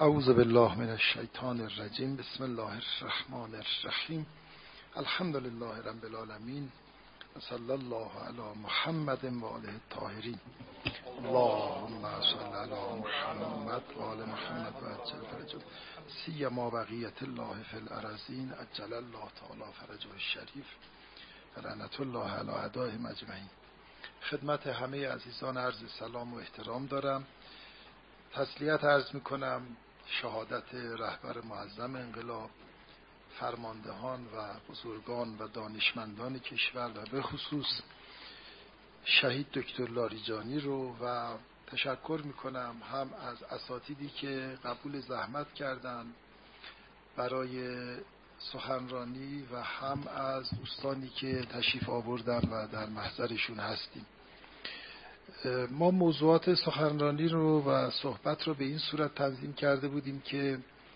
اعوذ بالله من الشیطان الرجیم. بسم الله الرحمن الرحیم. الحمد لله رب العالمین و صلی الله علی محمد و آله الطاهرین. اللهم صل علی محمد و آل محمد و عجل فرجه سیما بقیت الله فی الارضین عجل الله تعالی فرجه الشریف و لعنت الله علی اعدائهم اجمعین. خدمت همه عزیزان عرض سلام و احترام دارم. تسلیت عرض میکنم شهادت رهبر معظم انقلاب، فرماندهان و بزرگان و دانشمندان کشور و به خصوص شهید دکتر لاریجانی رو و تشکر میکنم هم از اساتیدی که قبول زحمت کردن برای سخنرانی و هم از دوستانی که تشریف آوردن و در محضرشون هستیم. ما موضوعات سخنرانی رو و صحبت رو به این صورت تنظیم کرده بودیم که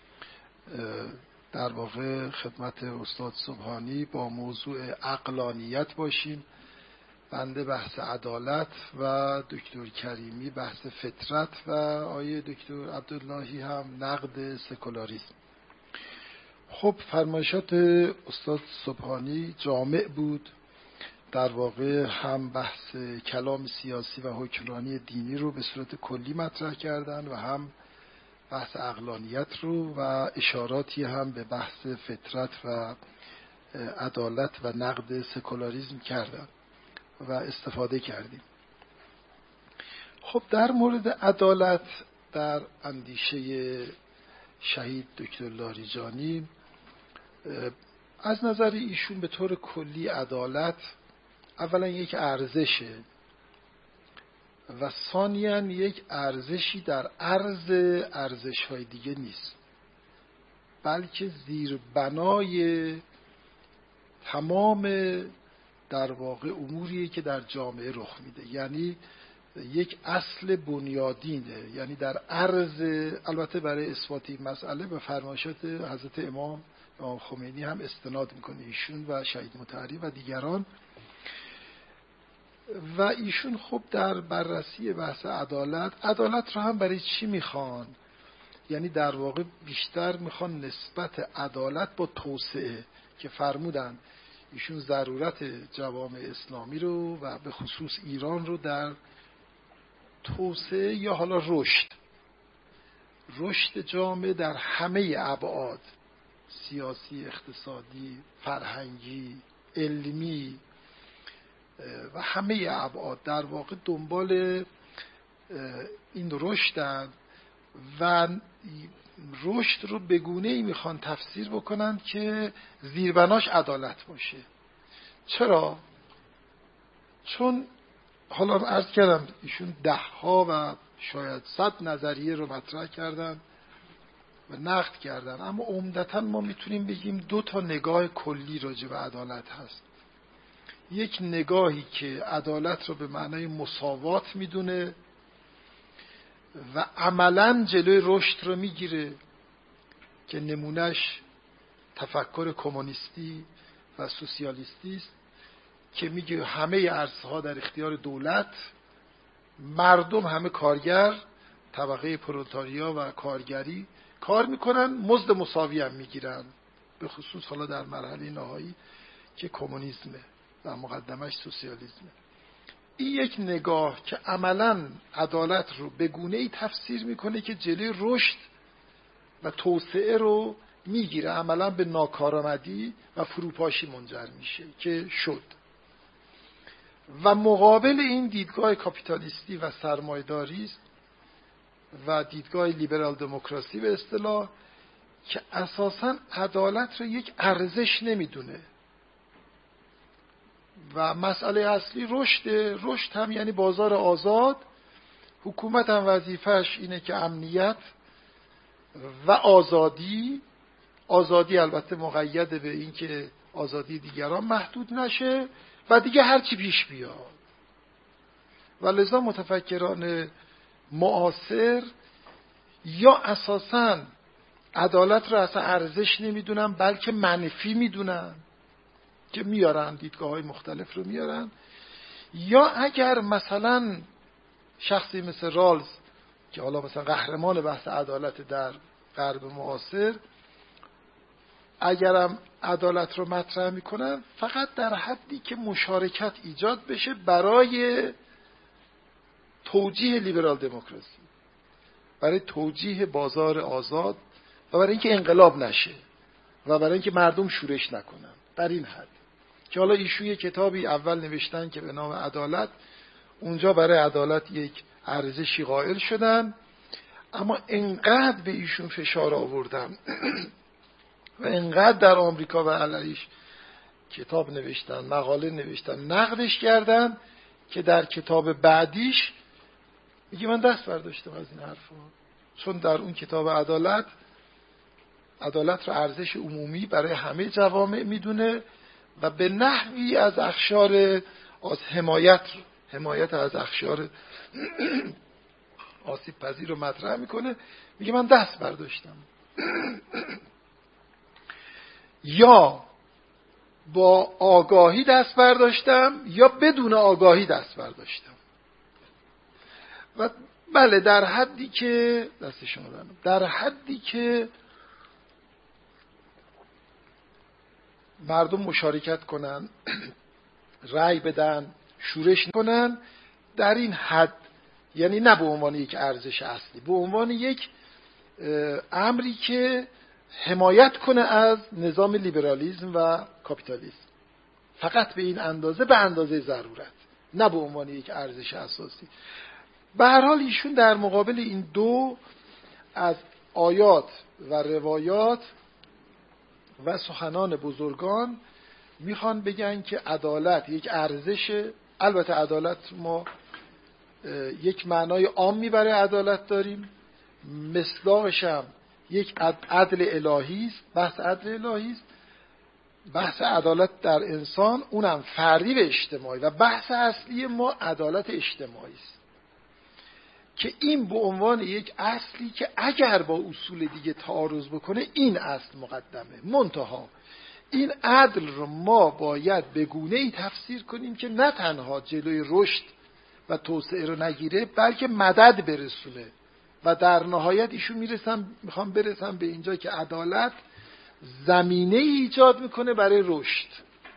در واقع خدمت استاد سبحانی با موضوع عقلانیت باشیم، بنده بحث عدالت و دکتر کریمی بحث فطرت و آیه دکتر عبداللهی هم نقد سکولاریسم. خب فرمایشات استاد سبحانی جامع بود، در واقع هم بحث کلام سیاسی و حکمرانی دینی رو به صورت کلی مطرح کردن و هم بحث عقلانیت رو و اشاراتی هم به بحث فطرت و عدالت و نقد سکولاریسم کردن و استفاده کردیم. خب در مورد عدالت در اندیشه شهید دکتر لاریجانی از نظر ایشون به طور کلی عدالت اولا یک ارزشه و ثانیاً یک ارزشی در عرض ارزش‌های دیگه نیست، بلکه زیربنای تمام در واقع اموریه که در جامعه رخ میده، یعنی یک اصل بنیادینه، یعنی در عرض. البته برای اثبات این مسئله به فرمایشات حضرت امام خمینی هم استناد میکنه ایشون و شهید مطهری و دیگران. و ایشون خب در بررسی بحث عدالت رو هم برای چی میخوان؟ یعنی در واقع بیشتر میخوان نسبت عدالت با توسعه که فرمودن ایشون ضرورت جوامع اسلامی رو و به خصوص ایران رو در توسعه یا حالا رشد جامعه در همه ابعاد، سیاسی، اقتصادی، فرهنگی، علمی و همه ابعاد در واقع دنبال این رشدن و رشد رو به گونه‌ای میخوان تفسیر بکنن که زیربناش عدالت باشه. چرا؟ چون حالا عرض کردم ایشون 10 و شاید 100 نظریه رو مطرح کردن و نقد کردن، اما عمدتاً ما میتونیم بگیم 2 نگاه کلی راجع به عدالت هست. یک نگاهی که عدالت رو به معنای مساوات میدونه و عملاً جلوی رشد رو میگیره که نمونهش تفکر کمونیستی و سوسیالیستی است که میگه همه عرصه‌ها در اختیار دولت، مردم همه کارگر، طبقه پرولتاریا و کارگری کار میکنن، مزد مساوی هم میگیرن، به خصوص حالا در مرحله نهایی که کمونیسمه و مقدمش سوسیالیسمه. این یک نگاه که عملاً عدالت رو به گونه‌ای تفسیر میکنه که جلوی رشد و توسعه رو میگیره، عملاً به ناکارآمدی و فروپاشی منجر میشه که شد. و مقابل این دیدگاه کاپیتالیستی و سرمایه‌داری است و دیدگاه لیبرال دموکراسی به اصطلاح که اساساً عدالت رو یک ارزش نمیدونه و مسئله اصلی رشد هم یعنی بازار آزاد. حکومت هم وظیفه‌اش اینه که امنیت و آزادی البته مقید به این که آزادی دیگران محدود نشه و دیگه هر چی پیش بیاد. و لذا متفکران معاصر یا اساساً عدالت رو اصلا ارزش نمیدونن بلکه منفی میدونن که میارن دیدگاه‌های مختلف رو میارن، یا اگر مثلا شخصی مثل رالز که حالا مثلا قهرمان بحث عدالت در غرب معاصر اگرم عدالت رو مطرح میکنن فقط در حدی که مشارکت ایجاد بشه برای توجیه لیبرال دموکراسی، برای توجیه بازار آزاد و برای اینکه انقلاب نشه و برای اینکه مردم شورش نکنن. در این حد که حالا ایشون یک کتابی اول نوشتن که به نام عدالت، اونجا برای عدالت یک ارزشی قائل شدن، اما انقدر به ایشون فشار آوردن و انقدر در آمریکا و علیش کتاب نوشتن، مقاله نوشتن، نقدش کردن که در کتاب بعدیش میگه من دست برداشتم از این حرفا، چون در اون کتاب عدالت رو ارزش عمومی برای همه جوامع میدونه و به نحوی از اقشار حمایت از اقشار آسیب پذیر رو مطرح میکنه. میگه من دست برداشتم یا با آگاهی دست برداشتم یا بدون آگاهی دست برداشتم. و بله در حدی که در حدی که مردم مشارکت کنن، رأی بدن، شورش کنن، در این حد، یعنی نه به عنوان یک ارزش اصلی، به عنوان یک امری که حمایت کنه از نظام لیبرالیسم و کاپیتالیسم، فقط به این اندازه، به اندازه ضرورت، نه به عنوان یک ارزش اساسی. به هر حال ایشون در مقابل این دو از آیات و روایات و سخنان بزرگان میخوان بگن که عدالت یک ارزشه. البته عدالت ما یک معنای عامی برای عدالت داریم، مصداقش هم یک عدل الهی است، بحث عدل الهی است، بحث عدالت در انسان اونم فردی و اجتماعی، و بحث اصلی ما عدالت اجتماعی است که این به عنوان یک اصلی که اگر با اصول دیگه تعارض بکنه این اصل مقدمه. منتها این عدل رو ما باید به گونه‌ای تفسیر کنیم که نه تنها جلوی رشد و توسعه رو نگیره بلکه مدد برسونه. و در نهایت ایشون میخوام برسم به اینجا که عدالت زمینه ایجاد میکنه برای رشد،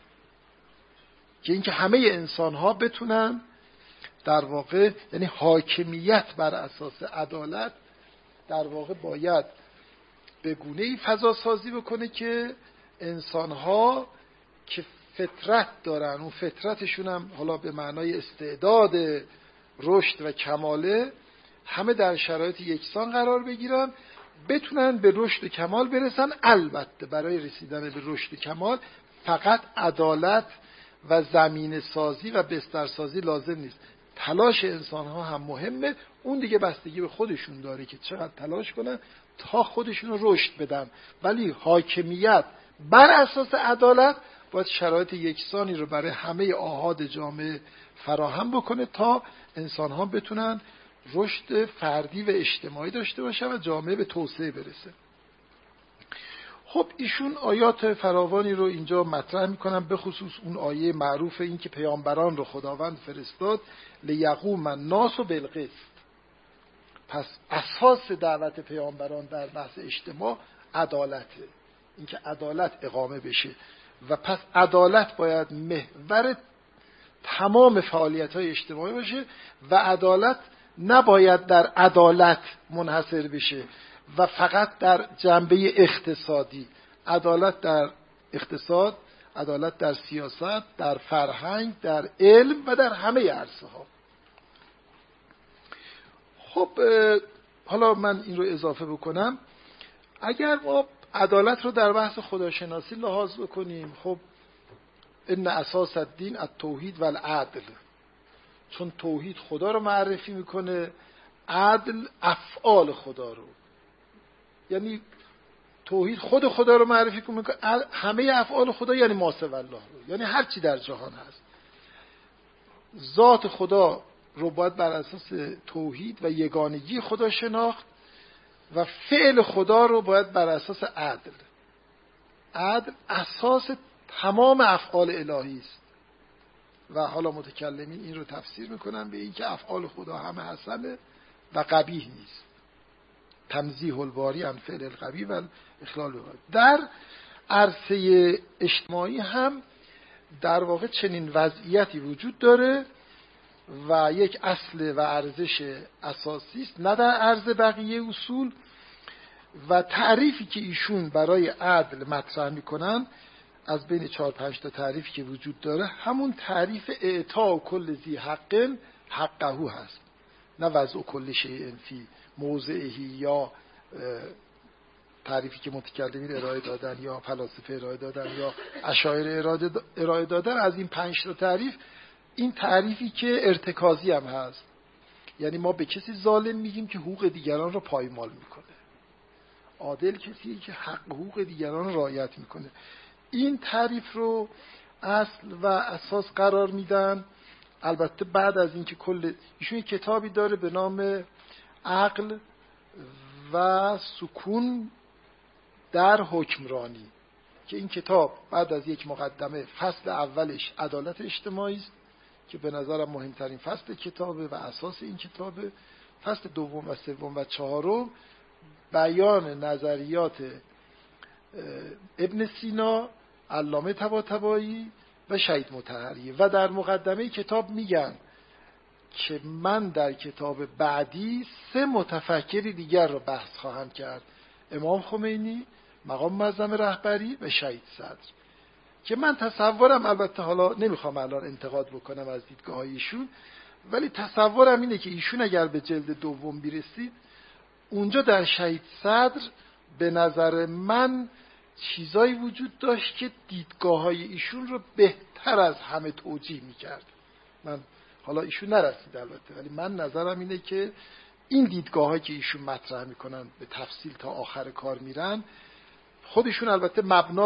که اینکه همه انسان ها بتونن در واقع، یعنی حاکمیت بر اساس عدالت در واقع باید به گونه‌ای فضا سازی بکنه که انسان ها که فطرت دارن، اون فطرتشون هم حالا به معنای استعداد رشد و کماله، همه در شرایط یکسان قرار بگیرن، بتونن به رشد و کمال برسن. البته برای رسیدن به رشد و کمال فقط عدالت و زمینه سازی و بستر سازی لازم نیست، تلاش انسان ها هم مهمه. اون دیگه بستگی به خودشون داره که چقدر تلاش کنن تا خودشون رو رشد بدن، ولی حاکمیت بر اساس عدالت باید شرایط یکسانی رو برای همه آحاد جامعه فراهم بکنه تا انسان ها بتونن رشد فردی و اجتماعی داشته باشن و جامعه به توسعه برسه. خب ایشون آیات فراوانی رو اینجا مطرح میکنن، به خصوص اون آیه معروف این که پیامبران رو خداوند فرستاد لیقوم الناس بالقسط. پس اساس دعوت پیامبران در بحث اجتماع عدالته، اینکه عدالت اقامه بشه و پس عدالت باید محور تمام فعالیت‌های اجتماعی باشه و عدالت نباید در عدالت منحصر بشه و فقط در جنبه اقتصادی. عدالت در اقتصاد، عدالت در سیاست، در فرهنگ، در علم و در همه عرصه‌ها. خب حالا من این رو اضافه بکنم، اگر ما عدالت رو در بحث خداشناسی لحاظ بکنیم، خب ان اساس الدین التوحید و العدل، چون توحید خدا رو معرفی میکنه، عدل افعال خدا رو، یعنی توحید خود خدا رو معرفی میکنه، همه افعال خدا یعنی ما سوی الله رو، یعنی هر چی در جهان هست. ذات خدا رو باید بر اساس توحید و یگانگی خدا شناخت و فعل خدا رو باید بر اساس عدل. عدل اساس تمام افعال الهی است و حالا متکلمین این رو تفسیر میکنن به این که افعال خدا همه حسنه و قبیح نیست. تمزیح الباری عن فعل القوی و اخلال القوی. در عرصه اجتماعی هم در واقع چنین وضعیتی وجود داره و یک اصل و ارزش اساسی است، نه در عرض بقیه اصول. و تعریفی که ایشون برای عدل مطرح میکنن از بین 4-5 تا تعریفی که وجود داره، همون تعریف اعطاء کل ذی حق حقه هست، نه وضع کل شیء فی موضعه، یا تعریفی که متکلمین ارائه دادن یا فلاسفه ارائه دادن یا اشاعره ارائه دادن. از این 5 تا تعریف، این تعریفی که ارتکازی هم هست، یعنی ما به کسی ظالم میگیم که حقوق دیگران رو پایمال میکنه. عادل کسیه که حقوق دیگران رو رعایت میکنه. این تعریف رو اصل و اساس قرار میدن. البته بعد از اینکه ایشون کتابی داره به نام عقل و سکون در حکمرانی، که این کتاب بعد از یک مقدمه، فصل اولش عدالت اجتماعی است که به نظرم مهمترین فصل کتابه و اساس این کتابه. فصل دوم و سوم و چهارم بیان نظریات ابن سینا، علامه طباطبایی و شهید مطهری. و در مقدمه کتاب میگن که من در کتاب بعدی 3 متفکری دیگر رو بحث خواهم کرد: امام خمینی، مقام معظم رهبری و شهید صدر. که من تصورم، البته حالا نمیخوام الان انتقاد بکنم از دیدگاه ایشون، ولی تصورم اینه که ایشون اگر به جلد دوم برسید، اونجا در شهید صدر به نظر من چیزایی وجود داشت که دیدگاه‌های ایشون رو بهتر از همه توجیه می‌کرد. من حالا ایشون نرسید البته، ولی من نظرم اینه که این دیدگاه‌هایی که ایشون مطرح می‌کنن به تفصیل تا آخر کار میرن. خودشون البته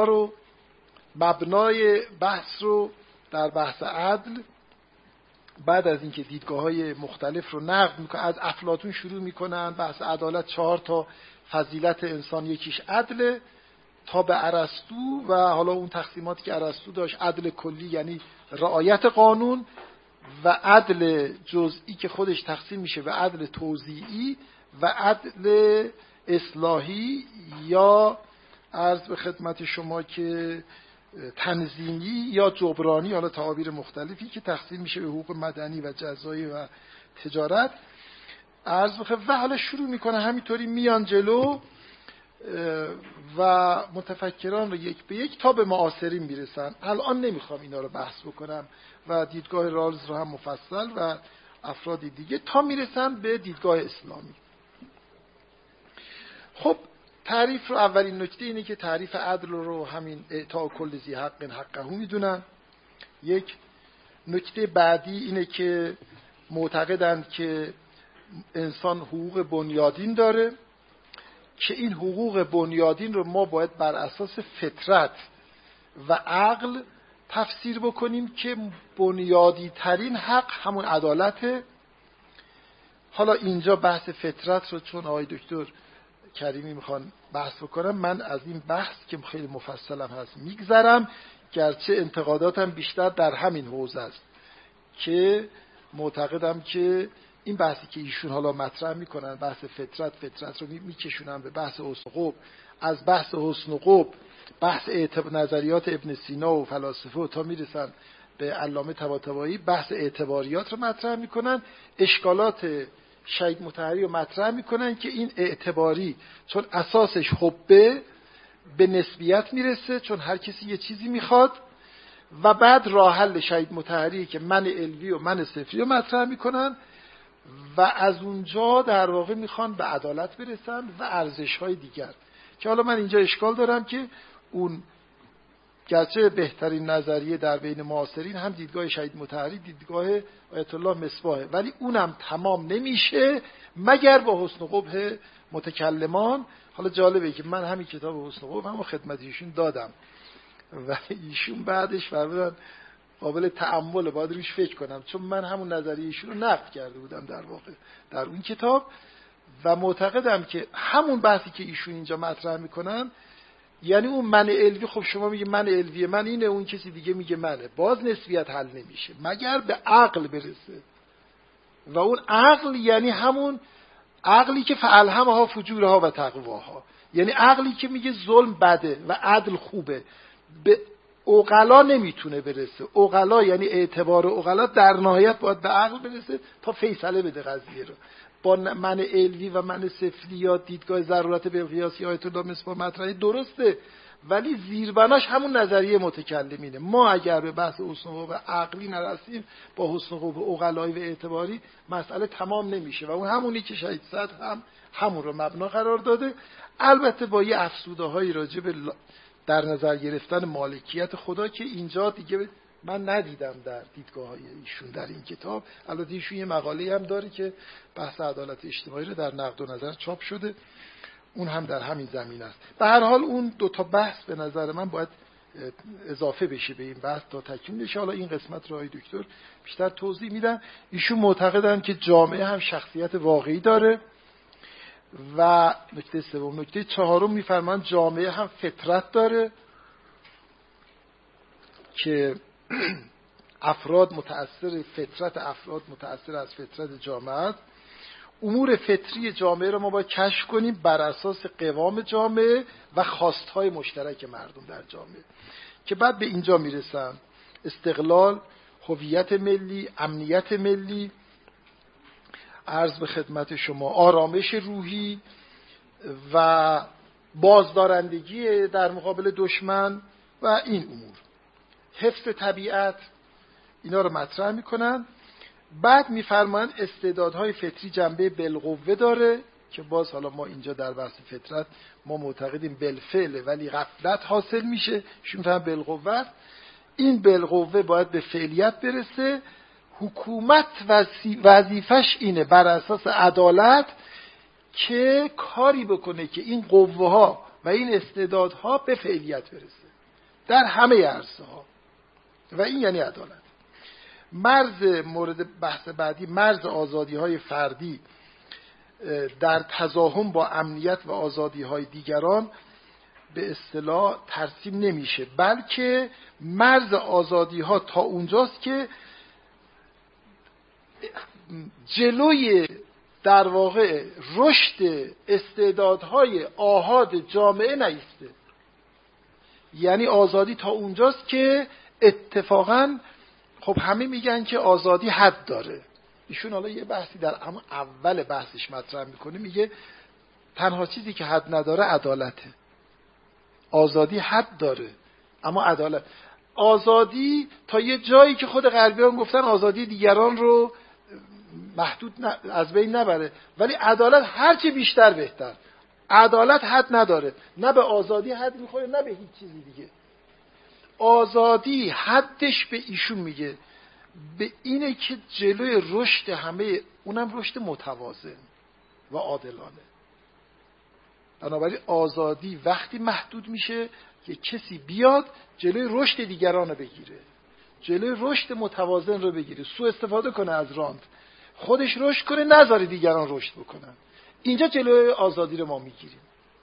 مبنای بحث رو در بحث عدل، بعد از اینکه دیدگاه‌های مختلف رو نقد میکنن، از افلاطون شروع میکنن بحث عدالت، 4 تا فضیلت انسان یکیش عدله، تا به ارسطو و حالا اون تقسیماتی که ارسطو داشت: عدل کلی یعنی رعایت قانون، و عدل جزئی که خودش تقسیم میشه به عدل توزیعی و عدل اصلاحی، یا عرض به خدمت شما که تنظیمی یا جبرانی، حالا تعابیر مختلفی که تقسیم میشه به حقوق مدنی و جزایی و تجارت. عرض بخواه و حالا شروع میکنه همینطوری میان جلو و متفکران رو یک به یک تا به معاصرین میرسن. الان نمیخوام اینا رو بحث بکنم و دیدگاه رالز رو هم مفصل و افرادی دیگه، تا میرسن به دیدگاه اسلامی. خب تعریف رو، اولین نکته اینه که تعریف عدل رو همین اعطاء کل ذی حق حقه میدونن. یک نکته بعدی اینه که معتقدند که انسان حقوق بنیادین داره، که این حقوق بنیادین رو ما باید بر اساس فطرت و عقل تفسیر بکنیم، که بنیادی ترین حق همون عدالته. حالا اینجا بحث فطرت رو چون آقای دکتر کریمی میخوان بحث بکنم، من از این بحث که خیلی مفصلم هست میگذرم، گرچه انتقاداتم بیشتر در همین حوزه است، که معتقدم که این بحثی که ایشون حالا مطرح میکنن، بحث فطرت رو میکشونن به بحث حسن و قبح، از بحث حسن و قبح بحث نظریات ابن سینا و فلاسفه تا میرسن به علامه طباطبایی، بحث اعتباریات رو مطرح میکنن، اشکالات شهید مطهری رو مطرح میکنن که این اعتباری چون اساسش حبه به نسبیت میرسه، چون هر کسی یه چیزی میخواد، و بعد راه حل شهید مطهری که من علوی و من صفری رو مطرح میکنن و از اونجا در واقع میخوان به عدالت برسن و ارزش‌های دیگر. که حالا من اینجا اشکال دارم که اون گرچه بهترین نظریه در بین معاصرین هم دیدگاه شهید مطهری، دیدگاه آیت الله مصباحه، ولی اونم تمام نمیشه مگر با حسن و قبح متکلمان. حالا جالبه که من همین کتاب حسن و قبح هم خدمت ایشون دادم و ایشون بعدش فرمودن قابل تأمل، باید روش فکر کنم، چون من همون نظریه ایشون رو نقد کرده بودم در واقع در اون کتاب، و معتقدم که همون بحثی که ایشون اینجا مطرح میکنن، یعنی اون من علوی، خب شما میگه من علوی من اینه، اون کسی دیگه میگه منه، باز نسبیت حل نمیشه مگر به عقل برسه، و اون عقل یعنی همون عقلی که فالهمها فجورها و تقواها، یعنی عقلی که میگه ظلم بده و عدل خوبه، به عقلا نمیتونه برسه. عقلا یعنی اعتبار عقلا در نهایت باید به عقل برسه تا فیصله بده قضیه رو. با من علوی و من سفلی یا دیدگاه ضرورت بالقیاس یا آیت الله مصباح مطرحی درسته، ولی زیربناش همون نظریه متکلمینه. ما اگر به بحث حسن خوب عقلی نرسیم با حسن خوب عقلایی و اعتباری مسئله تمام نمیشه و اون همونی که شهید صدر هم همون رو مبنا قرار داده، البته با یه افسوده هایی راجع به در نظر گرفتن مالکیت خدا که اینجا دیگه من ندیدم در دیدگاه های ایشون در این کتاب. البته ایشون یه مقاله هم داره که بحث عدالت اجتماعی رو در نقد و نظر چاپ شده، اون هم در همین زمین است. به هر حال اون دو تا بحث به نظر من باید اضافه بشه به این بحث تا تکمیل بشه. حالا این قسمت رو آقای دکتر بیشتر توضیح میدن. ایشون معتقدن که جامعه هم شخصیت واقعی داره و نکته سوم. نکته چهارم میفرمان جامعه هم فطرت داره که افراد متأثر از فطرت جامعه است. امور فطری جامعه رو ما باید کشف کنیم بر اساس قوام جامعه و خواستهای مشترک مردم در جامعه، که بعد به اینجا میرسن: استقلال، هویت ملی، امنیت ملی، عرض به خدمت شما آرامش روحی و بازدارندگی در مقابل دشمن و این امور، حفظ طبیعت، اینا رو مطرح میکنن. بعد میفرمایند استعدادهای فطری جنبه بالقوه داره که باز حالا ما اینجا در بحث فطرت ما معتقدیم بالفعل ولی غفلت حاصل میشه، شون میفرمایند بالقوه است. این بالقوه باید به فعلیت برسه. حکومت وظیفش اینه بر اساس عدالت که کاری بکنه که این قوه ها و این استعدادها به فعلیت برسه در همه عرصه ها و این یعنی عدالت. مرز مورد بحث بعدی، مرز آزادی های فردی در تضاهم با امنیت و آزادی های دیگران به اصطلاح ترسیم نمیشه، بلکه مرز آزادی ها تا اونجاست که جلوی در واقع رشد استعدادهای آحاد جامعه نیسته. یعنی آزادی تا اونجاست که اتفاقاً خب همه میگن که آزادی حد داره. ایشون حالا یه بحثی در اول بحثش مطرح میکنه، میگه تنها چیزی که حد نداره عدالته. آزادی حد داره اما عدالت، آزادی تا یه جایی که خود غربیان گفتن آزادی دیگران رو محدود از بین نبره، ولی عدالت هرچی بیشتر بهتر. عدالت حد نداره، نه به آزادی حد میخوره نه به هیچ چیزی دیگه. آزادی حدش به ایشون میگه به اینه که جلوی رشد همه، اونم رشد متوازن و عادلانه. بنابراین آزادی وقتی محدود میشه که کسی بیاد جلوی رشد دیگران رو بگیره، جلوی رشد متوازن رو بگیره، سوء استفاده کنه از راند، خودش رشد کنه نذاره دیگران رشد بکنن. اینجا جلوی آزادی رو ما میگیریم.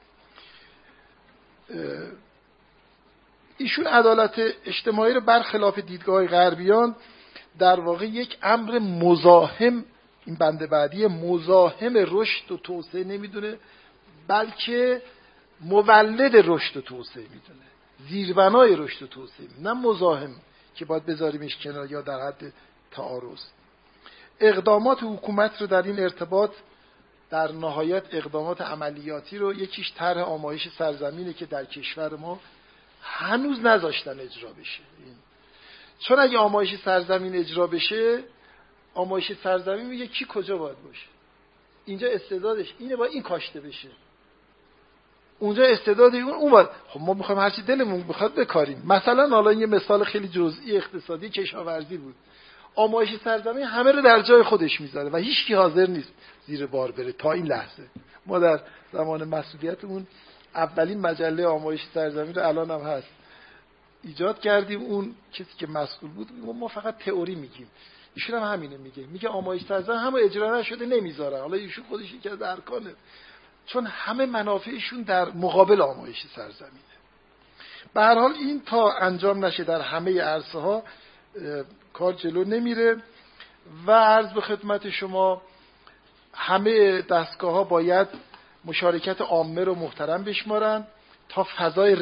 ایشون عدالت اجتماعی رو برخلاف دیدگاه غربیان در واقع یک امر مزاحم، این بند بعدی، مزاحم رشد و توسعه نمیدونه، بلکه مولد رشد و توسعه میدونه، زیربنای رشد و توسعه، نه مزاحم که باید بذاریمش کنار یا در حد تعارض. اقدامات حکومت رو در این ارتباط در نهایت اقدامات عملیاتی رو، یکیش طرح آمایش سرزمینه که در کشور ما هنوز نذاشتن اجرا بشه. چون اگه آمایش سرزمین اجرا بشه، آمایش سرزمین میگه کی کجا باید باشه، اینجا استعدادش اینه باید این کاشته بشه، اونجا استعداد اون باید. خب ما میخوایم هرچی دلمون بخواد بکاریم. مثلا حالا یه مثال خیلی جزئی اقتصادی کشاورزی بود، آمایش سرزمین همه رو در جای خودش میذاره و هیچ کی حاضر نیست زیر بار بره. تا این لحظه ما در زمان مسئولیتمون اولین مجله آمایش سرزمین رو الان هم هست ایجاد کردیم. اون کسی که مسئول بود ما فقط تئوری میگیم، ایشون هم همینه میگه آمایش سرزمین هم اجرا نشده نمیذاره. حالا ایشون خودش یکی از ارکانه، چون همه منافعشون در مقابل آمایش سرزمینه. به هر حال این تا انجام نشه در همه عرصه ها کار جلو نمیره. و عرض به خدمت شما همه دستگاه ها باید مشارکت عامه رو محترم بشمارن تا فضای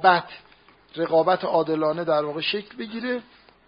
رقابت عادلانه در واقع شکل بگیره.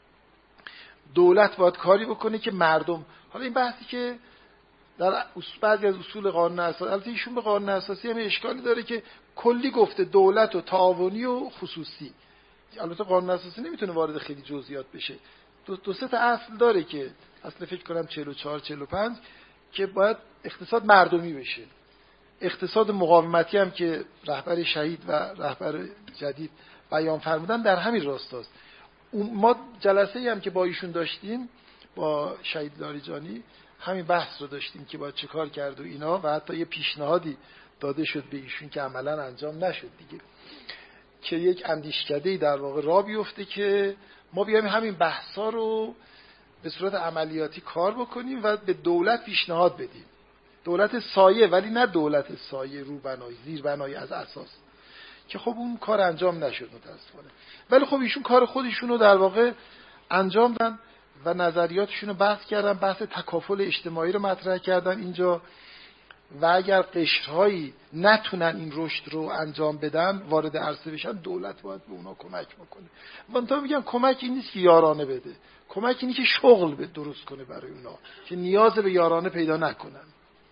دولت باید کاری بکنه که مردم، حالا این بحثی که در بعضی از اصول قانون اساسی، البته ایشون به قانون اساسی هم اشکالی داره که کلی گفته دولت و تعاونی و خصوصی. البته قانون اساسی نمیتونه وارد خیلی جزئیات بشه. دو سه تا اصل داره که اصل فکر کنم 44 45 که باید اقتصاد مردمی بشه. اقتصاد مقاومتی هم که رهبر شهید و رهبر جدید بیان فرمودن در همین راستاست. ما جلسه‌ای هم که با ایشون داشتیم با شهید لاریجانی همین بحث رو داشتیم که باید چه کار کرد و اینا، و حتی یه پیشنهادی داده شد به ایشون که عملاً انجام نشد دیگه، که یک اندیشکده‌ای در واقع راه بیفته که ما بیایم همین بحثا رو به صورت عملیاتی کار بکنیم و به دولت پیشنهاد بدیم. دولت سایه، ولی نه دولت سایه روبنای زیربنای از اساس، که خب اون کار انجام نشد متاسفانه. ولی خب ایشون کار خودشون رو در واقع انجام دادن و نظریاتشون رو بحث کردن، بحث تکافل اجتماعی رو مطرح کردن اینجا، و اگر قشرهایی نتونن این رشد رو انجام بدن، وارد عرصه بشن، دولت باید به اونا کمک بکنه. من تا میگم کمک این نیست که یارانه بده، کمک اینه که شغل درست کنه برای اونا که نیاز به یارانه پیدا نکنن.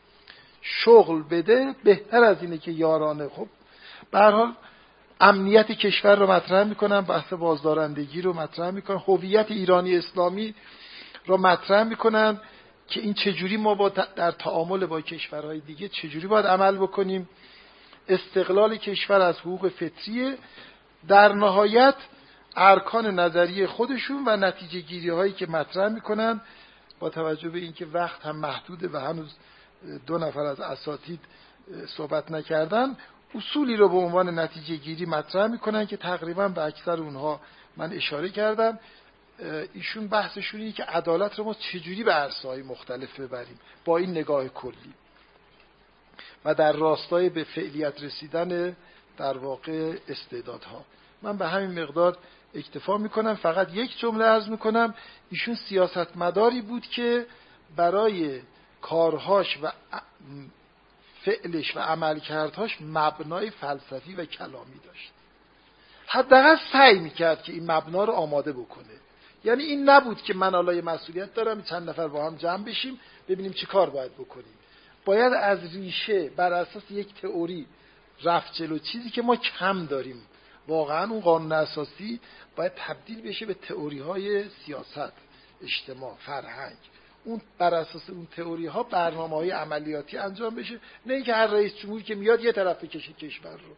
شغل بده بهتر از اینه که یارانه. خب به هر حال امنیت کشور رو مطرح میکنن، بحث بازدارندگی رو مطرح میکنن، هویت ایرانی اسلامی رو مطرح میکنن که این چجوری ما با در تعامل با کشورهای دیگه چجوری باید عمل بکنیم. استقلال کشور از حقوق فطریه. در نهایت ارکان نظریه خودشون و نتیجه گیری هایی که مطرح میکنن، با توجه به اینکه وقت هم محدوده و هنوز 2 نفر از اساتید صحبت نکردن، اصولی رو به عنوان نتیجه گیری مطرح میکنن که تقریبا به اکثر اونها من اشاره کردم. ایشون بحثشون اینه که عدالت رو ما چجوری به عرصه‌های مختلف ببریم با این نگاه کلی و در راستای به فعلیت رسیدن در واقع استعدادها. من به همین مقدار اکتفا میکنم. فقط یک جمله عرض میکنم. ایشون سیاستمداری بود که برای کارهاش و فعلش و عملکردهاش مبنای فلسفی و کلامی داشت. حداقل سعی میکرد که این مبنا رو آماده بکنه. یعنی این نبود که من الان مسئولیت دارم چند نفر با هم جمع بشیم ببینیم چی کار باید بکنیم. باید از ریشه بر اساس یک تئوری رفت جلو، چیزی که ما کم داریم. واقعا اون قانون اساسی باید تبدیل بشه به تئوری های سیاست، اجتماع، فرهنگ. اون بر اساس اون تئوری ها برنامه‌های عملیاتی انجام بشه، نه اینکه هر رئیس جمهوری که میاد یه طرف بکشه کشور رو.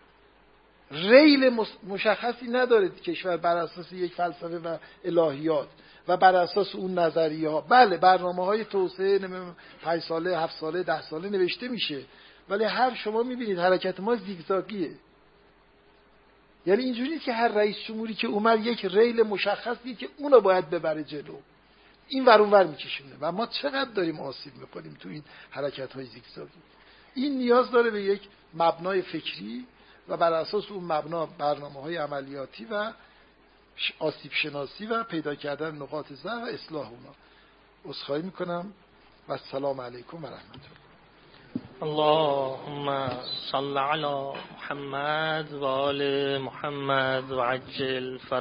ریل مشخصی نداره کشور بر اساس یک فلسفه و الهیات و بر اساس اون نظریه ها. بله برنامه‌های توسعه 5 ساله، 7 ساله، 10 ساله نوشته میشه، ولی شما میبینید حرکت ما زیگزاگیه. یعنی اینجوری نیست که هر رئیس جمهوری که اومد یک ریل مشخصی که اونو باید ببره جلو، این ور اون ور میکشونه و ما چقدر داریم آسیب میکنیم تو این حرکت‌های زیگزاگی. این نیاز داره به یک مبنای فکری و بر اساس اون مبنا برنامه‌های عملیاتی و آسیب شناسی و پیدا کردن نقاط ضعف و اصلاح اونا. عذرخواهی میکنم و السلام علیکم و رحمت الله. اللهم صل علی محمد و آل محمد و عجل